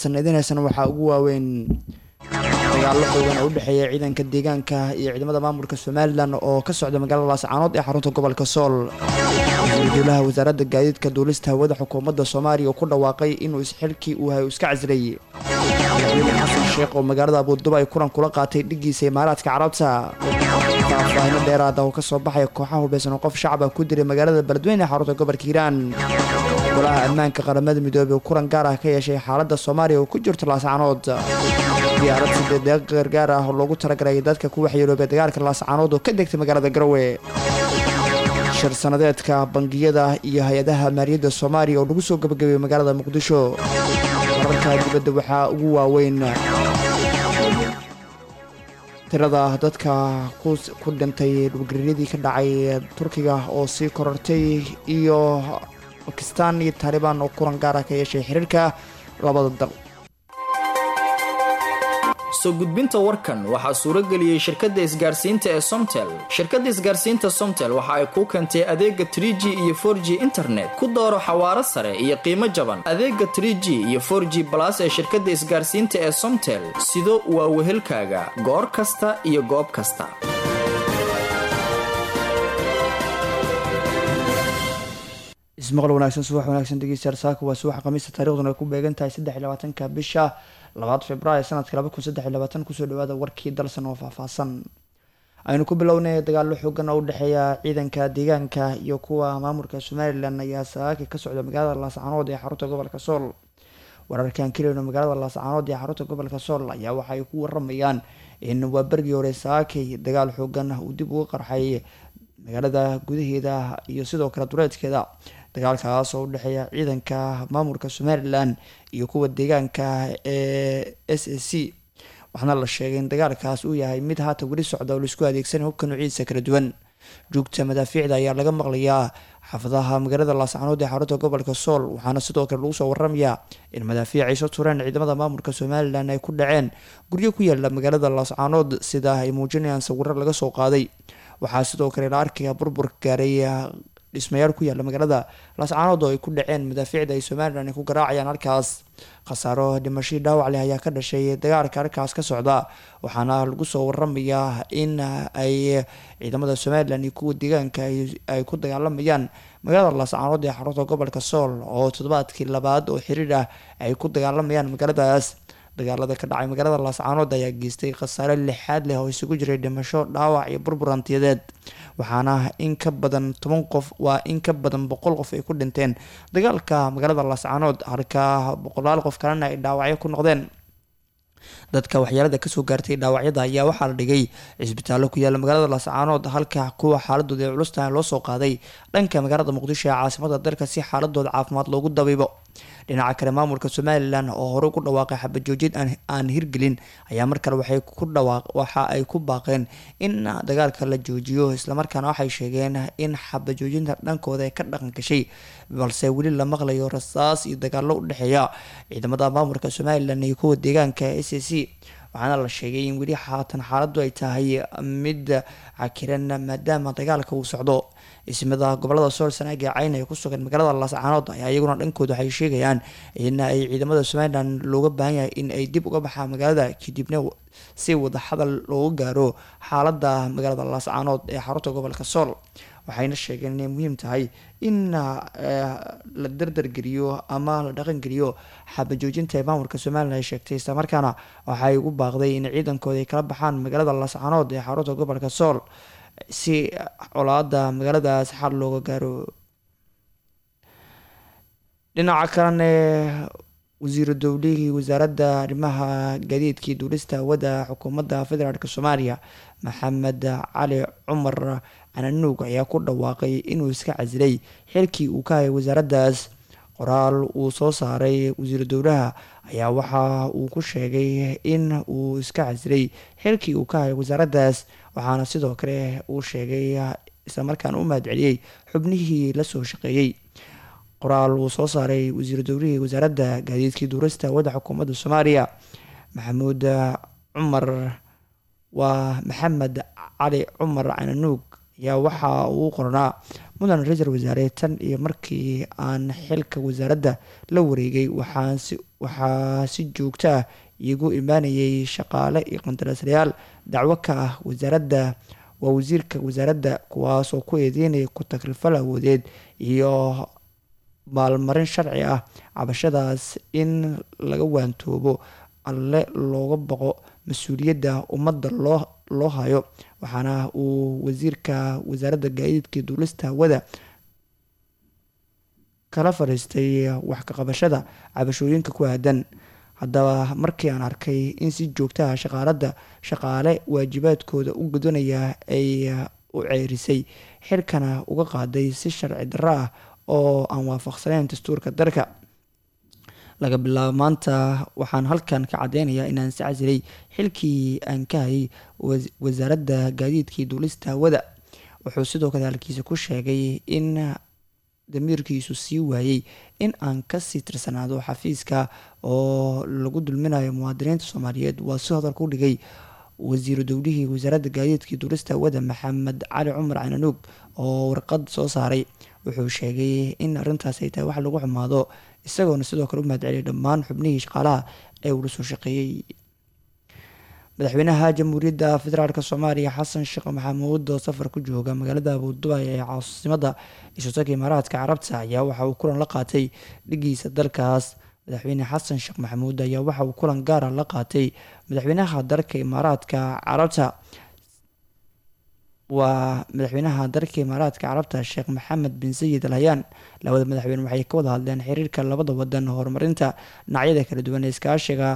sanadinaysan waxaa ugu waaweyn dagaallo xoogan oo u dhexeeya ciidanka deegaanka iyo ciidamada maamulka Somaliland oo ka socda magaalada Laascaanood ee xarunta gobolka Sool. Wasiirka wasaaradda gaadiidka duulista hawada xukuumadda Soomaaliya oo ku dhawaaqay inuu isxilkii uu hayo iska casray. Xasan Sheekh oo magaalada Abu Dhabi ay kulan kula qaatay dhigiisa Imaaraadka Carabta. Faahfaahin dheeraad ah oo ka soo baxay kooxaha hubeysan oo qof shacab ah ku diray magaalada Beledweyne ee xarunta gobolka Hiiraan. golaha ammaanka qaramada midoobay oo kulan gaar ah ka yeeshay xaaladda Soomaaliya oo ku jirta Laascaanood. diyaarad sideed gargaar ah oo loogu talagalay dadka ku waxyeeloobay dagaalka Laascaanood oo ka degtay magaalada Garowe. shir sanadeedka bangiyada iyo hay'adaha maaliyadda Soomaaliya oo lagu soo gabagabeeyay magaalada Muqdisho. wararka dibadda waxaa ugu waaweyn tirada dadka ku dhintay dhulgariiradii ka dhacay Turkiga oo sii korortay iyo Pakistan iyo Taliban oo kulan gaar ah ka yeeshay xiriirka labada dal. soo gudbinta warkan waxaa suuro geliyay shirkadda isgaarsiinta ee Somtel. shirkadda isgaarsiinta Somtel waxa ay ku keentay adeega 3G iyo 4G internet ku dooro xawaaro sare iyo qiimo jaban. adeega 3G iyo 4G plus ee shirkadda isgaarsiinta ee Somtel sido waa wehelkaaga goor kasta iyo goob kasta. ismaqal wanaagsan subax wanaagsan dhegeystayaal saaka waa subax khamiista taariikhduna ay ku beegan tahay 23-ka bisha 2 Febraayo sanadka 2023 kusoo dhawaada warkii dalsan oo faahfaahsan. aynu ku bilownay dagaallo xoogan oo u dhexeeya ciidanka deegaanka iyo kuwa maamulka Somaliland ayaa saaka ka socda magaalada Laascaanood ee xarunta gobolka Sool. wararkan kaleena magaalada Laascaanood ee xarunta gobolka Sool ayaa waxa ay ku waramayaan in waabargii hore saaka dagaal xoogan uu dib uga qarxay magaalada gudaheeda iyo sidoo kale duleedkeeda. dagaalkaas oo u dhexeeya ciidanka maamulka Somaliland iyo kuwa deegaanka ee SSC waxaana la sheegay in dagaalkaas uu yahay mid haatan weli socda oo la isku adeegsanayo hubka nuuciisa kala duwan. joogta madaafiicda ayaa laga maqlayaa xaafadaha magaalada Laascaanood ee xarunta gobolka Sool waxaana sidoo kale lagu soo waramayaa in madaafiic ay soo tureen ciidamada maamulka Somaliland ay ku dhaceen guryo ku yaala magaalada Laascaanood sida ay muujinayaan sawirro laga soo qaaday. waxaa sidoo kale la arkaya burbur gaaray dhismayaal ku yaala magaalada Laascaanood oo ay ku dhaceen madaafiicda ay Somaliland ku garaacayaan halkaas. khasaaro dhimasho dhaawac leh ayaa ka dhashay dagaalka halkaas ka socda waxaana lagu soo waramayaa in ay ciidamada Somaliland iyo kuwa deegaanka ay ku dagaalamayaan magaalada Laascaanood ee xarunta gobolka Sool oo toddobaadkii labaad oo xiriir ah ay ku dagaalamayaan magaaladaas. dagaalada ka dhacay magaalada Laascaanood ayaa geystay khasaare lixaad leh oo isugu jiray dhimasho dhaawac iyo burbur hantiyadeed waxaana in ka badan 100 qof ay ku dhinteen dagaalka magaalada Laascaanood halka boqolaal qof kalena ay dhaawacyo ku noqdeen. dadka waxyeelada kasoo gaartay dhaawacyada ayaa waxaa la dhigay cisbitaallo ku yaala magaalada Laascaanood halka kuwa xaaladooda ay culus tahay loo soo qaaday dhanka magaalada Muqdisho ee caasimadda dalka si xaaladooda caafimaad loogu dabiibo. dhinaca kale maamulka Somaliland oo hore ku dhawaaqay xabad joojin aan hirgelin ayaa markale waxa ay ku baaqeen in dagaalka la joojiyo isla markaana waxay sheegeen in xabad joojinta dhankooda ay ka dhaqan gashay balse weli la maqlayo rasaas iyo dagaallo u dhexeeya ciidamada maamulka Somaliland iyo kuwa deegaanka SSC. waxaana la sheegay in weli haatan xaaladdu ay tahay mid cakiran maadaama dagaalka uu socdo. ismada gobolada Sool Sanaag iyo Cayn ee ku sugan magaalada Laascaanood ayaa iyaguna dhankooda waxay sheegayaan in ay ciidamada Somaliland looga baahan yahay in ay dib uga baxaan magaalada kadibna si wada hadal loogu gaaro xaaladda magaalada Laascaanood ee xarunta gobolka Sool. waxayna sheegeen inay muhiim tahay in la dardargeliyo ama la dhaqangeliyo xabad joojinta ee maamulka Somaliland ay sheegtay isla markaana waxay ugu baaqday in ciidankooda ay kala baxaan magaalada Laascaanood ee xarunta gobolka Sool si colaadda magaaladaas xal looga gaaro. dhinaca kalena wasiir dowlihii wasaaradda arrimaha gaadiidka iyo duulista hawada xukuumadda federaalka Soomaaliya Maxamed Cali Cumar Cananuug ayaa ku dhawaaqay inuu iska casilay xilkii uu ka hayay wasaaraddaas. qoraal uu soo saaray wasiir dowlaha ayaa waxa uu ku sheegay in uu iska casilay xilkii uu ka hayay wasaaraddaas waxaana sidoo kale uu sheegay isla markaana u mahadceliyey xubnihii la soo shaqeeyey. qoraal uu soo saaray wasiir dowlihii wasaaradda gaadiidka duulista hawada xukuumadda Soomaaliya Maxamed Cali Cumar Cananuug ayaa waxa uu qornaa mudan ra-iisul wasaare tan iyo markii aan xilka wasaaradda la wareegay waxaa si joogto ah iigu imaanayay shaqaale iyo qandaraaslayaal dacwo ka ah wasaaradda waa wasiirka wasaaradda kuwaas oo ku eedeynaya ku takrifal awoodeed iyo maalmarin sharci ah cabashadaas in laga waantoobo alle looga boqo mas-uuliyadda ummadda loo hayo waxaana uu wasiirka wasaaradda gaadiidka duulista hawada kala fadhiistay wax ka qabashada cabashooyinka ku aadan. Haddaba markii aan arkay in si joogtaha shaqaale waajibaadkooda u gudanaya ay u ceerisay xilkana uga qaaday si sharci darro ah oo aan waafaqsaneyn dastuurka dalka, laga bilaabo maanta waxaan halkan ka cadeynayaa inaan si casilay xilkii aan ka hayay wasaaradda gaadiidkii duulista hawada. Wuxuu sidoo kale halkiisa ku sheegay in damiirkiisu sii waayey in aan kasii tirsanaado xafiiska oo lagu dulminayo muwaadiniinta Soomaaliyeed. Waa si hadalka u dhigay wasiiru dowlihii wasaaradda gaadiidkii duulista hawada Maxamed Cali Cumar Cananuug oo warqad soo saaray. Wuxuu sheegay in arrintaas ay tahay wax lagu xumaado, isagoona sidoo kale u mahadceliyay dhammaan xubnihii shaqaalaha ee uu la soo shaqeeyey. Madaxweynaha Jamhuuriyadda Federaalk Soomaaliya Xasan Sheekh Maxamuud oo safar ku jooga magaalada Abu Dhabi ee caasimadda Isutaga Imaaraadka Carabta ayaa waxa uu kulan la qaatay dhigiisa dalkaas. Madaxweyne Xasan Sheekh Maxamuud ayaa waxa uu kulan gaar ah la qaatay madaxweynaha dalka Imaaraadka Carabta madaxweynaha dalka Imaaraadka Carabta Sheekh Maxamed bin Zayed Al Nahyan. Labada madaxweyne waxay ka wada hadleen xiriirka labada wadan, horumarinta dhinacyada kala duwan ee iskaashiga,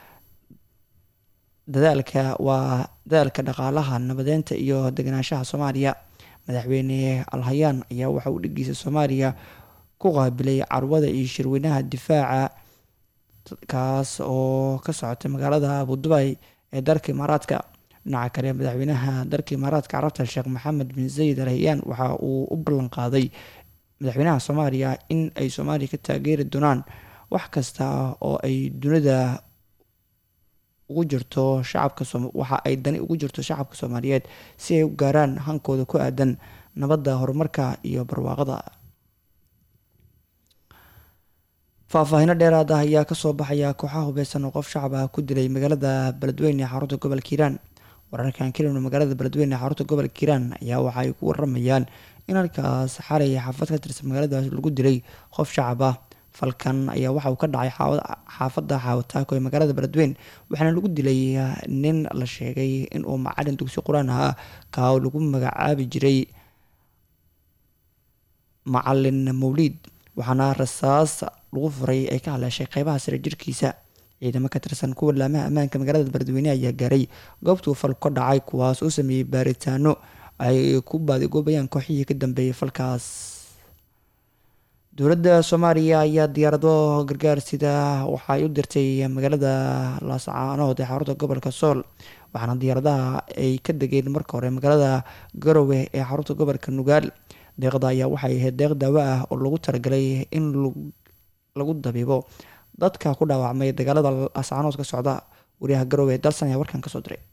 dadaalka dhaqaalaha, nabadeynta iyo deganaanshaha Soomaaliya. Madaxweyne Al Nahyan ayaa waxa uu dhigiisa Soomaaliya ku qaabilay carwada iyo shirweynaha difaaca kaas oo ka socotay magaalada Abu Dhabi ee dalka Imaaraadka. Dhinaca kale, madaxweynaha dalka Imaaraadka Carabta Sheekh Maxamed bin Zayed Al Nahyan waxa uu u ballan qaaday madaxweynaha Soomaaliya in ay Soomaaliya ka taageeri doonaan wax kasta oo ay dunida ugu jirto waxa ay dani ugu jirto shacabka Soomaaliyeed si ay u gaaraan hankooda ku aadan nabadda, horumarka iyo barwaaqada. Faahfaahin dheeraad ah ayaa kasoo baxaya kooxaha hubeysan oo qof shacab ah ku dilay magaalada Beledweyne ee xarunta gobolka Hiiraan. Wararkan ka yimid magaalada Beledweyne ee xarunta gobolka Hiiraan ayaa waxa ay ku waramayaan in halkaas xalay xaafad ka tirsan magaaladaas lagu dilay qof shacab ah. Falkan ayaa waxa uu ka dhacay xaafadda Xawataako ee magaalada Beledweyne, waxaana lagu dilay nin la sheegay in uu macalin dugsi quraan ahaa ka lagu magacaabi jiray Macalin Mawlid, waxaana rasaas lagu furay ay ka haleeshay qeybaha sare jirkiisa. Ciidamo ka tirsan kuwa laamaha ammaanka magaalada Beledweyne ayaa gaaray goobtuu falku ka dhacay, kuwaas oo sameeyey baaritaano ay ku baadigoobayaan kooxihii ka dambeeyay falkaas. Dowladda Soomaaliya ayaa diyaarado gargaar sida waxa ay u dirtay magaalada Laascaanood ee xarunta gobolka Sool, waxaana diyaaradaha ay ka degeen marka hore magaalada Garowe ee xarunta gobolka Nugaal. Deeqda ayaa waxay ahayd deeq daawo ah oo lagu talagalay in lagu dabiibo dadka ku dhaawacmay dagaalada Laascaanood ka socda. Wariyaha Garowe dalsan ayaa warkan kasoo diray.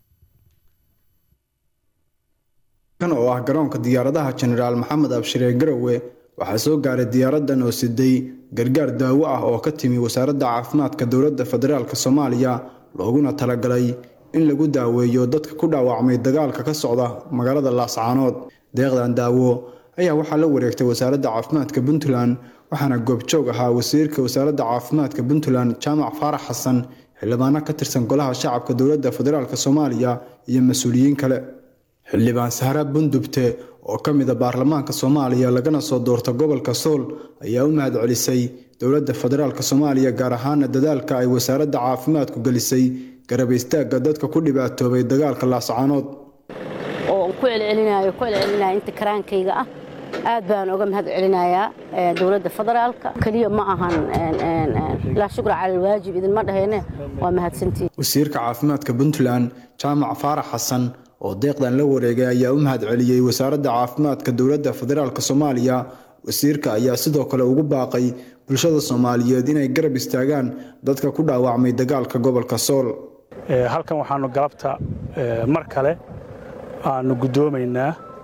kan oo ah garoonka diyaaradaha Generaal Maxamed Abshir ee Garowe waxaa soo gaaray diyaaradan oo siday gargaar daawo ah oo ka timi wasaaradda caafimaadka dowladda federaalka Soomaaliya, looguna talagalay in lagu daaweeyo dadka ku dhaawacmay dagaalka ka socda magaalada Laascaanood. Deeqdan daawo ayaa waxaa la wareegtay wasaaradda caafimaadka Puntland, waxaana goobjoog ahaa wasiirka wasaaradda caafimaadka Puntland Jaamac Faarax Xasan, xildhibaano ka tirsan golaha shacabka dowladda federaalka Soomaaliya iyo mas'uuliyiin kale. Xildhibaan Sahra Bundubte oo ka mid ah baarlamaanka Soomaaliya lagana soo doortay gobolka Sool ayaa u mahadcelisay dowladda federaalka Soomaaliya gaar ahaan dadaalka ay wasaaradda caafimaadku gelisay garab istaagga dadka ku dhibaatoobay dagaalka Laascaanood. oo ku celcelinaya inta karaankayga ah aad baan uga mahadcelinayaa dowladda federaalka kaliya ma ahan la shukr cala alwaajib idin ma dhaheene waa mahadsantiin. Wasiirka caafimaadka Puntland Jaamac Faarax Xasan oo deeqdan la wareegay ayaa u mahadceliyay wasaaradda caafimaadka dowladda federaalka Soomaaliya. Wasiirka ayaa sidoo kale ugu baaqay bulshada Soomaaliyeed inay garab istaagaan dadka ku dhaawacmay dagaalka gobolka Sool. halkan waxaanu galabta mar kale aanu gudoomaynaa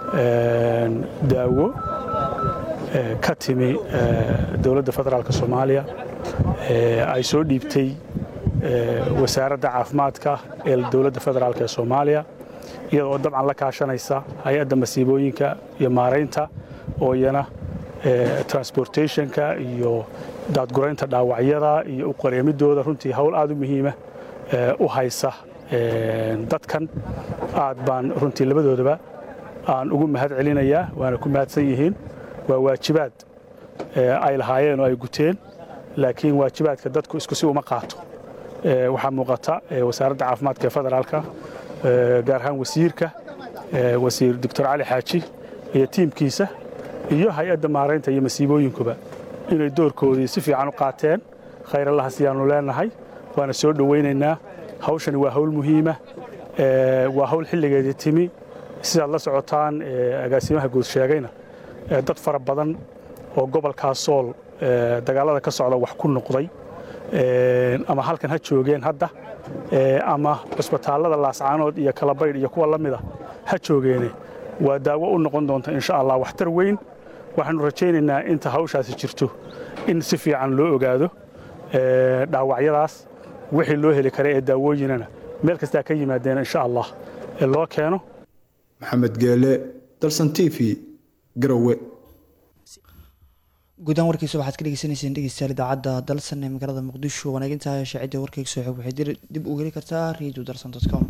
daawo ka timi dowladda federaalka Soomaaliya ay soo dhiibtay wasaaradda caafimaadka ee dowladda federaalka Soomaaliya iyadoo dabcan la kaashanaysa hay'adda masiibooyinka iyo maareynta oo iyana transportationka iyo daadgureynta dhaawacyada iyo u qareemidooda runtii hawl aad u muhiima u haysa dadkan aad baan runtii labadoodaba aan ugu mahad celinayaa waana ku mahadsan yihiin waa waajibaad ay lahaayeen oo ay guteen laakiin waajibaadka dadku isku si uma qaato waxaa muuqata wasaaradda caafimaadka ee federaalka gaar ahaan wasiir Dr. Cali Xaaji iyo tiimkiisa iyo hay'adda maareynta iyo masiibooyinkuba inay doorkoodii si fiican u qaateen khayr Allah siyaanu leenahay waana soo dhaweynaynaa hawshani waa hawl muhiima waa hawl xilligeedii timi sidaad la socotaan agaasimaha guud sheegayna dad fara badan oo gobolka Sool dagaalada ka socda wax ku noqday ama halkan ha joogeen hadda ama isbitaalada Laascaanood iyo Kalabaydh iyo kuwa lamida ha joogeen waa daawo u noqon doonta insha Allah waxtar weyn waxaanu rajaynaynaa inta hawshaasi jirto in si fiican loo ogaado dhaawacyadaas wixii loo heli karay ee daawooyinana meel kasta ka yimaadeen insha Allah loo keeno maxamed geele dalsan TV garowe guudaan warkiisa waxaad ka dhageysanayseen dhegeystayaal idaacadda dalsan ee magaalada muqdisho wanaaginta shaacidda warkayga soo xog waxay dib u heli kartaa radio.dalsan.com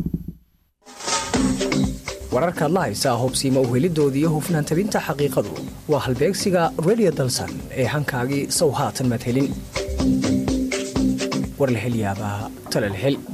wararkaad la haysaa hubsiimo u helidoodii iyo hufnaan tabinta xaqiiqadu waa halbeegsiga radio dalsan ee hankaagii sow haatan mad helin war la hel yaabaa tala la hel